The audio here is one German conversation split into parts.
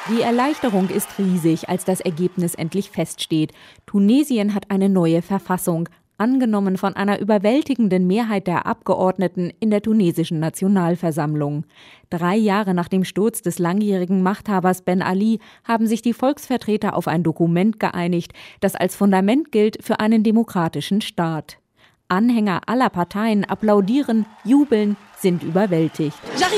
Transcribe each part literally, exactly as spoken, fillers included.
Die Erleichterung ist riesig, als das Ergebnis endlich feststeht. Tunesien hat eine neue Verfassung, angenommen von einer überwältigenden Mehrheit der Abgeordneten in der tunesischen Nationalversammlung. Drei Jahre nach dem Sturz des langjährigen Machthabers Ben Ali haben sich die Volksvertreter auf ein Dokument geeinigt, das als Fundament gilt für einen demokratischen Staat. Anhänger aller Parteien applaudieren, jubeln, sind überwältigt.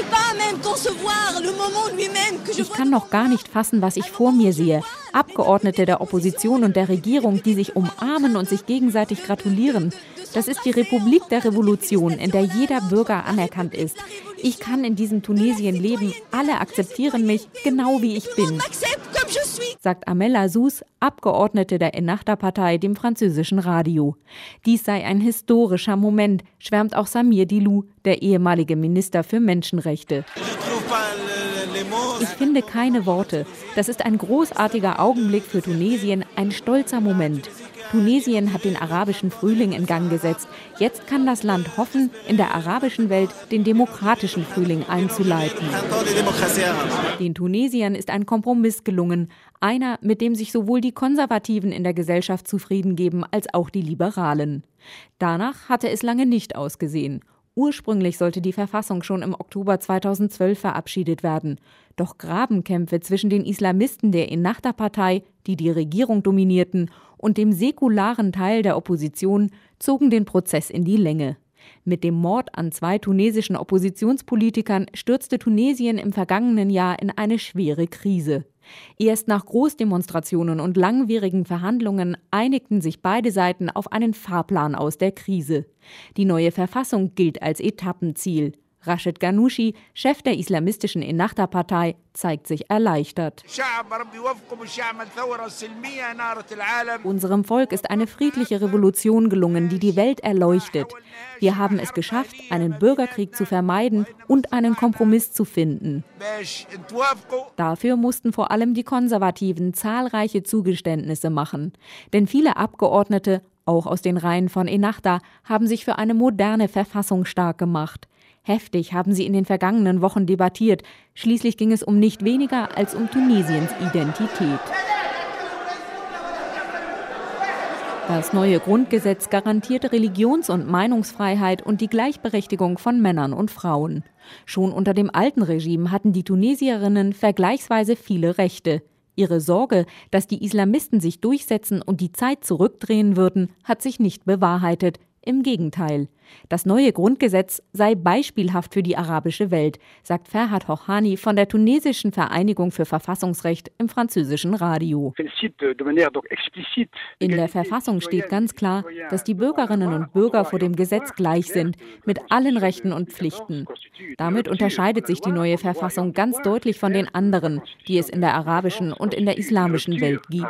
Ich kann noch gar nicht fassen, was ich vor mir sehe. Abgeordnete der Opposition und der Regierung, die sich umarmen und sich gegenseitig gratulieren. Das ist die Republik der Revolution, in der jeder Bürger anerkannt ist. Ich kann in diesem Tunesien leben. Alle akzeptieren mich, genau wie ich bin, sagt Amel Azouz, Abgeordnete der Ennahda-Partei, dem französischen Radio. Dies sei ein historischer Moment, schwärmt auch Samir Dilou, der ehemalige Minister für Menschenrechte. Ich finde keine Worte. Das ist ein großartiger Augenblick für Tunesien, ein stolzer Moment. Tunesien hat den arabischen Frühling in Gang gesetzt. Jetzt kann das Land hoffen, in der arabischen Welt den demokratischen Frühling einzuleiten. Den Tunesiern ist ein Kompromiss gelungen. Einer, mit dem sich sowohl die Konservativen in der Gesellschaft zufrieden geben, als auch die Liberalen. Danach hatte es lange nicht ausgesehen. Ursprünglich sollte die Verfassung schon im Oktober zweitausendzwölf verabschiedet werden. Doch Grabenkämpfe zwischen den Islamisten der Ennahda-Partei, die die Regierung dominierten, und dem säkularen Teil der Opposition zogen den Prozess in die Länge. Mit dem Mord an zwei tunesischen Oppositionspolitikern stürzte Tunesien im vergangenen Jahr in eine schwere Krise. Erst nach Großdemonstrationen und langwierigen Verhandlungen einigten sich beide Seiten auf einen Fahrplan aus der Krise. Die neue Verfassung gilt als Etappenziel. Rachid Ghannouchi, Chef der islamistischen Ennahda-Partei, zeigt sich erleichtert. Unserem Volk ist eine friedliche Revolution gelungen, die die Welt erleuchtet. Wir haben es geschafft, einen Bürgerkrieg zu vermeiden und einen Kompromiss zu finden. Dafür mussten vor allem die Konservativen zahlreiche Zugeständnisse machen. Denn viele Abgeordnete, auch aus den Reihen von Ennahda, haben sich für eine moderne Verfassung stark gemacht. Heftig haben sie in den vergangenen Wochen debattiert. Schließlich ging es um nicht weniger als um Tunesiens Identität. Das neue Grundgesetz garantierte Religions- und Meinungsfreiheit und die Gleichberechtigung von Männern und Frauen. Schon unter dem alten Regime hatten die Tunesierinnen vergleichsweise viele Rechte. Ihre Sorge, dass die Islamisten sich durchsetzen und die Zeit zurückdrehen würden, hat sich nicht bewahrheitet. Im Gegenteil. Das neue Grundgesetz sei beispielhaft für die arabische Welt, sagt Ferhat Hochani von der tunesischen Vereinigung für Verfassungsrecht im französischen Radio. In der Verfassung steht ganz klar, dass die Bürgerinnen und Bürger vor dem Gesetz gleich sind, mit allen Rechten und Pflichten. Damit unterscheidet sich die neue Verfassung ganz deutlich von den anderen, die es in der arabischen und in der islamischen Welt gibt.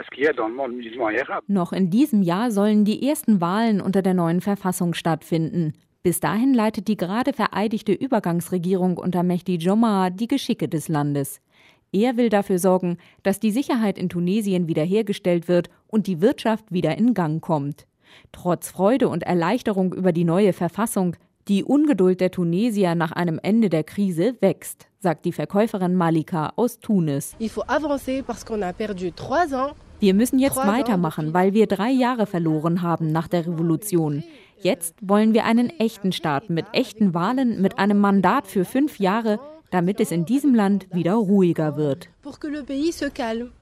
Noch in diesem Jahr sollen die ersten Wahlen unter der neuen Verfassung stattfinden. Bis dahin leitet die gerade vereidigte Übergangsregierung unter Mehdi Djomaah die Geschicke des Landes. Er will dafür sorgen, dass die Sicherheit in Tunesien wiederhergestellt wird und die Wirtschaft wieder in Gang kommt. Trotz Freude und Erleichterung über die neue Verfassung, die Ungeduld der Tunesier nach einem Ende der Krise wächst, sagt die Verkäuferin Malika aus Tunis. Wir müssen jetzt weitermachen, weil wir drei Jahre verloren haben nach der Revolution. Jetzt wollen wir einen echten Staat mit echten Wahlen, mit einem Mandat für fünf Jahre, damit es in diesem Land wieder ruhiger wird.